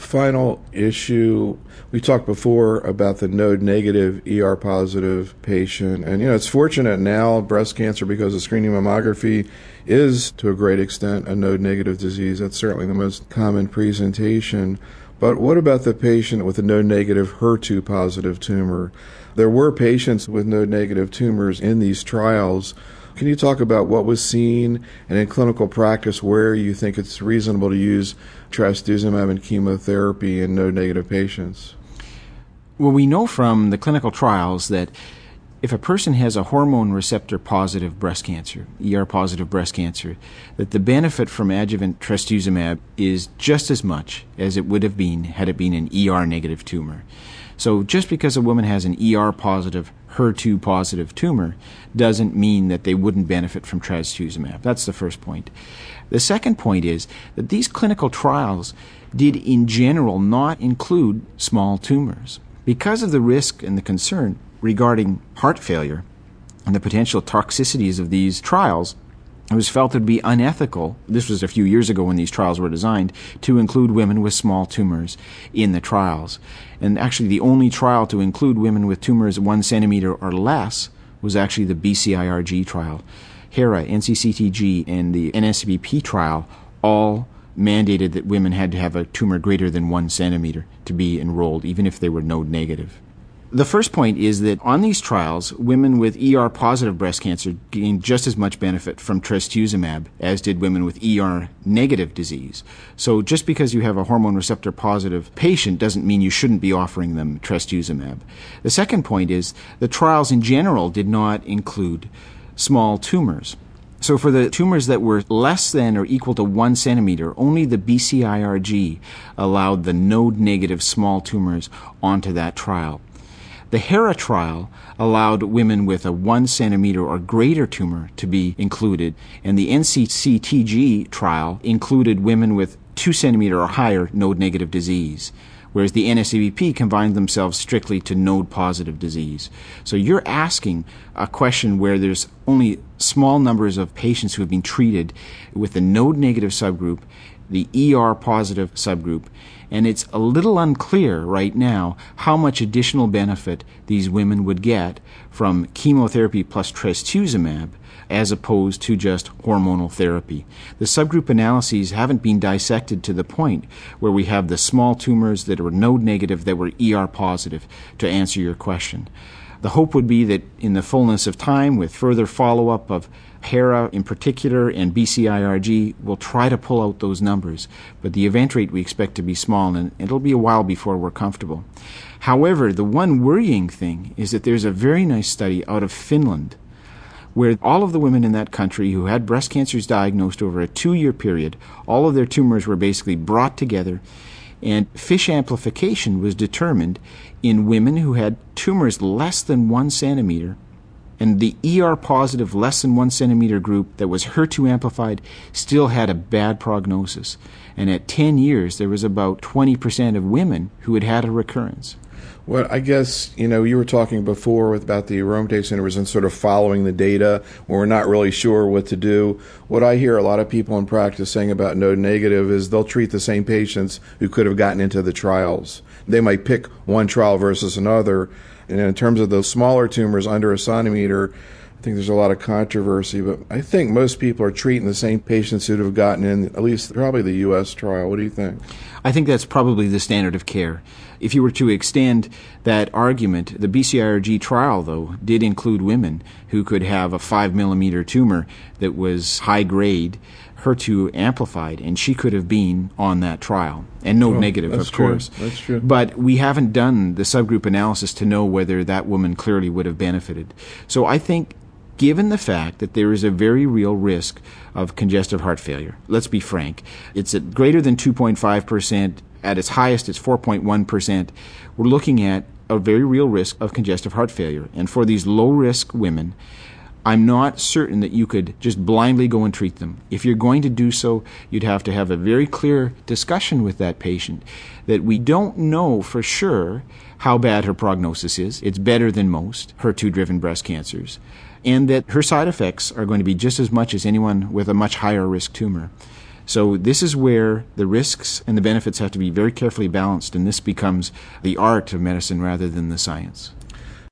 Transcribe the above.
final issue, we talked before about the node-negative, ER-positive patient. And, it's fortunate now breast cancer, because of screening mammography, is to a great extent a node-negative disease. That's certainly the most common presentation. But what about the patient with a node-negative HER2-positive tumor? There were patients with node-negative tumors in these trials. Can you talk about what was seen and in clinical practice where you think it's reasonable to use trastuzumab and chemotherapy in node-negative patients? Well, we know from the clinical trials that if a person has a hormone receptor-positive breast cancer, ER-positive breast cancer, that the benefit from adjuvant trastuzumab is just as much as it would have been had it been an ER-negative tumor. So just because a woman has an ER-positive, HER2-positive tumor doesn't mean that they wouldn't benefit from trastuzumab. That's the first point. The second point is that these clinical trials did in general not include small tumors. Because of the risk and the concern regarding heart failure and the potential toxicities of these trials, it was felt it would be unethical, this was a few years ago when these trials were designed, to include women with small tumors in the trials. And actually the only trial to include women with tumors 1 centimeter or less was actually the BCIRG trial. HERA, NCCTG, and the NSBP trial all mandated that women had to have a tumor greater than 1 centimeter to be enrolled, even if they were node negative. The first point is that on these trials, women with ER-positive breast cancer gained just as much benefit from trastuzumab as did women with ER-negative disease. So just because you have a hormone receptor-positive patient doesn't mean you shouldn't be offering them trastuzumab. The second point is the trials in general did not include small tumors. So for the tumors that were less than or equal to 1 centimeter, only the BCIRG allowed the node-negative small tumors onto that trial. The HERA trial allowed women with a 1 centimeter or greater tumor to be included, and the NCCTG trial included women with 2 centimeter or higher node-negative disease, whereas the NSBP confined themselves strictly to node-positive disease. So you're asking a question where there's only small numbers of patients who have been treated with the node-negative subgroup, the ER-positive subgroup, and it's a little unclear right now how much additional benefit these women would get from chemotherapy plus trastuzumab as opposed to just hormonal therapy. The subgroup analyses haven't been dissected to the point where we have the small tumors that were node negative that were ER positive, to answer your question. The hope would be that in the fullness of time, with further follow-up of HERA in particular and BCIRG, we'll try to pull out those numbers. But the event rate we expect to be small, and it'll be a while before we're comfortable. However, the one worrying thing is that there's a very nice study out of Finland where all of the women in that country who had breast cancers diagnosed over a 2-year period, all of their tumors were basically brought together, and FISH amplification was determined in women who had tumors less than 1 centimeter, and the ER-positive less than 1 centimeter group that was HER2 amplified still had a bad prognosis. And at 10 years, there was about 20% of women who had had a recurrence. Well, I guess, you were talking before about the aromatase inhibitors and sort of following the data when we're not really sure what to do. What I hear a lot of people in practice saying about node negative is they'll treat the same patients who could have gotten into the trials. They might pick one trial versus another. And in terms of those smaller tumors under a centimeter, I think there's a lot of controversy, but I think most people are treating the same patients who have gotten in, at least probably the U.S. trial. What do you think? I think that's probably the standard of care. If you were to extend that argument, the BCIRG trial, though, did include women who could have a 5 millimeter tumor that was high grade, HER2 amplified, and she could have been on that trial. And node negative, of course. That's true. But we haven't done the subgroup analysis to know whether that woman clearly would have benefited. So I think, given the fact that there is a very real risk of congestive heart failure, let's be frank, it's at greater than 2.5%, at its highest it's 4.1%, we're looking at a very real risk of congestive heart failure. And for these low-risk women, I'm not certain that you could just blindly go and treat them. If you're going to do so, you'd have to have a very clear discussion with that patient that we don't know for sure how bad her prognosis is. It's better than most HER2-driven breast cancers. And that her side effects are going to be just as much as anyone with a much higher risk tumor. So this is where the risks and the benefits have to be very carefully balanced, and this becomes the art of medicine rather than the science.